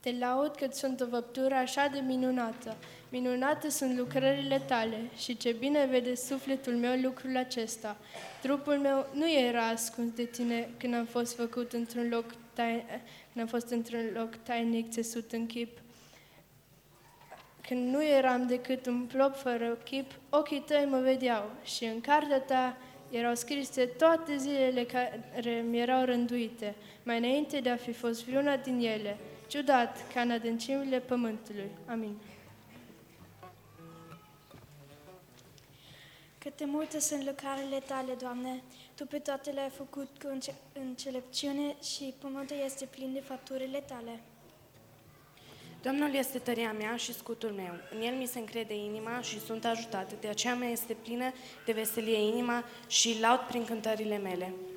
Te laud că sunt o făptură așa de minunată. Minunate sunt lucrările tale și ce bine vede sufletul meu lucrul acesta. Trupul meu nu era ascuns de tine când am fost făcut într-un loc tainic țesut în chip. Când nu eram decât un plop fără chip, ochii tăi mă vedeau și în cartea ta erau scrise toate zilele care mi erau rânduite, mai înainte de a fi fost vreuna din ele, ciudat ca în adâncimile pământului. Amin. Cât de multe sunt lucrările tale, Doamne! Tu pe toate le-ai făcut cu înțelepciune și pământul este plin de fapturile tale. Domnul este tăria mea și scutul meu. În el mi se încrede inima și sunt ajutată. De aceea mea este plină de veselie inima și laud prin cântările mele.